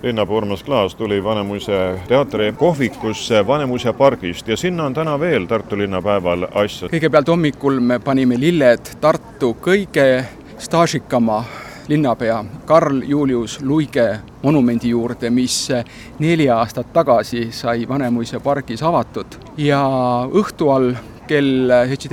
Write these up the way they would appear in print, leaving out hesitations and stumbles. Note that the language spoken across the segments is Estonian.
linnapea Urmas Klaas tuli Vanemuise teatri kohvikusse Vanemuise pargist ja sinna on täna veel Tartu linnapäeval asja. Kõigepealt hommikul me panime lilled Tartu kõige staažikama linnapea Karl Julius Luige monumendi juurde, mis 4 aastat tagasi sai Vanemuise pargis avatud. Ja õhtu all kell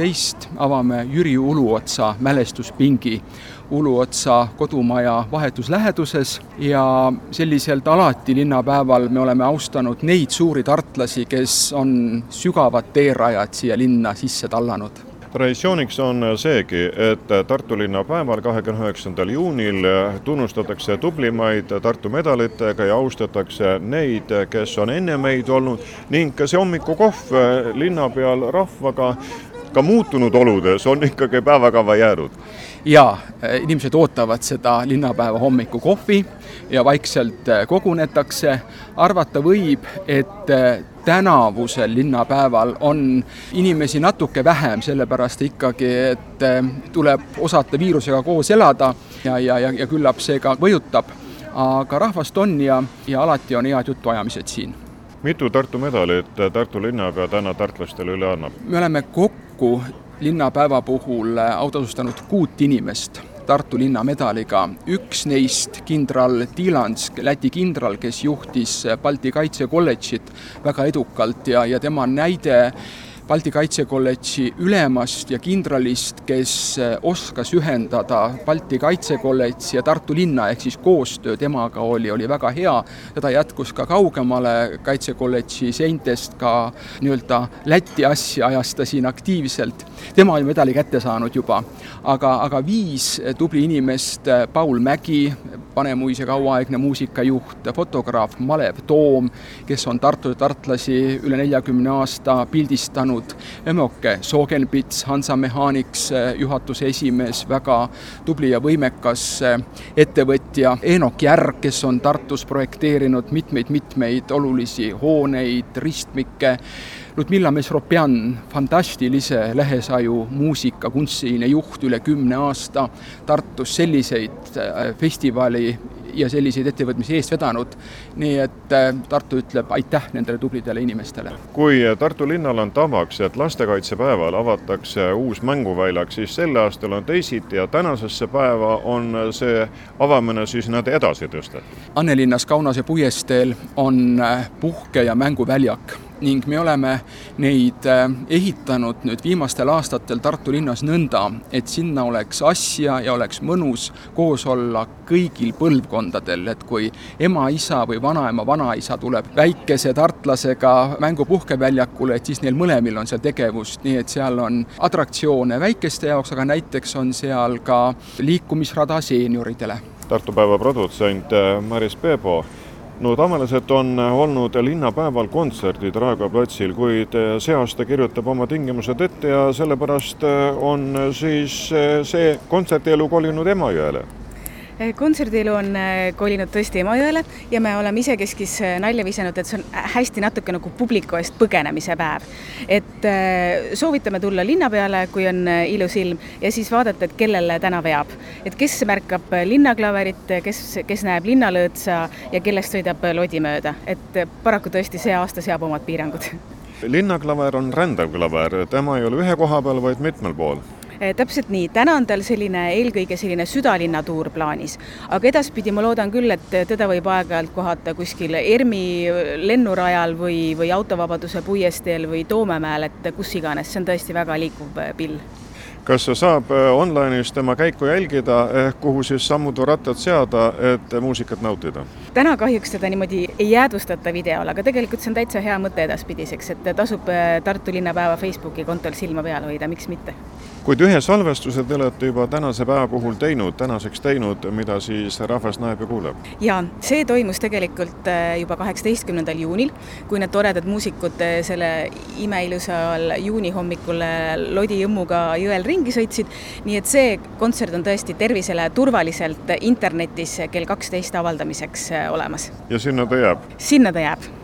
17 avame Jüri Uluotsa mälestuspingi Uluotsa kodumaja vahetusläheduses ja selliselt alati linnapäeval me oleme austanud neid suuri tartlasi, kes on sügavad teerajad siia linna sisse tallanud. Traditsiooniks on seegi, et Tartu linnapäeval 29. juunil tunnustatakse tublimaid Tartu medalitega ja austatakse neid, kes on enne meid olnud ning see hommikukohv linnapeal rahvaga ka muutunud oludes on ikkagi päevakava jäänud. Ja inimesed ootavad seda linnapäeva hommikukohvi ja vaikselt kogunetakse. Arvata võib, et tänavusel linnapäeval on inimesi natuke vähem, sellepärast ikkagi, et tuleb osata viirusega koos elada ja küllap see ka mõjutab. Aga rahvast on ja alati on head jutuajamised siin. Mitu Tartu medalit Tartu linnapea täna tartlastele üle annab? Me oleme kokku linnapäeva puhul autasustanud 6 inimest Tartu linna medaliga. Üks neist kindral Tilansk, Läti kindral, kes juhtis Balti kaitsekolledžit väga edukalt ja tema näide Balti kaitsekolledži ülemast ja kindralist, kes oskas ühendada Balti kaitsekolledži ja Tartu linna, ehk siis koostöö temaga oli väga hea. Teda jätkus ka kaugemale kaitsekolledži seintest ka nii-öelda Läti asja ajasta siin aktiivselt. Tema oli medali kätte saanud juba, aga 5 tubli inimest, Paul Mägi, Vanemuise kauaaegne muusikajuht, fotograaf Malev Toom, kes on Tartu tartlasi üle 40 aasta pildistanud, Emoke Soogenpits, Hansa Mechanics juhatuse esimees, väga tubli ja võimekas ettevõtja, Eenok Järg, kes on Tartus projekteerinud mitmeid olulisi hooneid, ristmikke, Ludmilla Mesropjan, fantastilise Lehesaju muusika kunstiline juht üle 10 aasta, Tartus selliseid festivali ja selliseid ettevõtmisi eest vedanud. Nii et Tartu ütleb aitäh nendele tublidele inimestele. Kui Tartu linnal on tavaks, et lastekaitsepäeval avatakse uus mänguväljak, siis selle aastal on teisiti ja tänasesse päeva on see avamine siis nad edasi tõstetud. Annelinnas Kaunase puiesteel on puhke- ja mänguväljak ning me oleme neid ehitanud nüüd viimastel aastatel Tartu linnas nõnda, et sinna oleks asja ja oleks mõnus koos olla kõigil põlvkondadel, et kui ema, isa või vanaema, vanaisa tuleb väikese tartlasega mängupuhkeväljakule, et siis neil mõlemil on seal tegevust, nii et seal on atraktsioone väikeste jaoks, aga näiteks on seal ka liikumisrada seenioridele. Tartu päeva produtsent Maris Peebo. No tavaliselt on olnud linnapäeval kontserdid Raekoja platsil, kuid see aasta kirjutab oma tingimused ette ja sellepärast on siis see kontserdielu kolinud Emajõele. Kontserdielu on kolinud tõesti Emajõele ja me oleme isekeskis nalja visanud, et see on hästi natuke nagu publiku eest põgenemise päev. Et soovitame tulla linna peale, kui on ilus ilm ja siis vaadata, et kellele täna veab. Et kes märkab linnaklaverit, kes näeb linnalõõtsa ja kellest sõidab lodi mööda. Et paraku tõesti see aasta seab omad piirangud. Linnaklaver on rändav klaver, tema ei ole ühe koha peal, vaid mitmel pool. Täpselt nii, täna on tal eelkõige selline südalinnatuur plaanis, aga edaspidi ma loodan küll, et teda võib aeg-ajalt kohata kuskil ERMi lennurajal või autovabaduse puiesteel või Toomemäel, et kus iganes, see on tõesti väga liikuv pill. Kas saab online'is tema käiku jälgida, kuhu siis sammudu rattad seada, et muusikat nautida? Täna kahjuks seda niimoodi ei jäädvustata videol, aga tegelikult see on täitsa hea mõte edaspidiseks, et tasub Tartu linnapäeva Facebooki kontol silma peal hoida, miks mitte. Kuid ühe salvestuse te olete juba tänase päeva puhul tänaseks teinud, mida siis rahvas näeb ja kuuleb? Ja see toimus tegelikult juba 18. juunil, kui need toredad muusikud selle imeilusal juuni hommikul Lodi Jõmmuga jõel ringi sõitsid, nii et see kontsert on tõesti tervisele turvaliselt internetis kell 12 avaldamiseks olemas. Ja sinna ta jääb? Sinna ta jääb.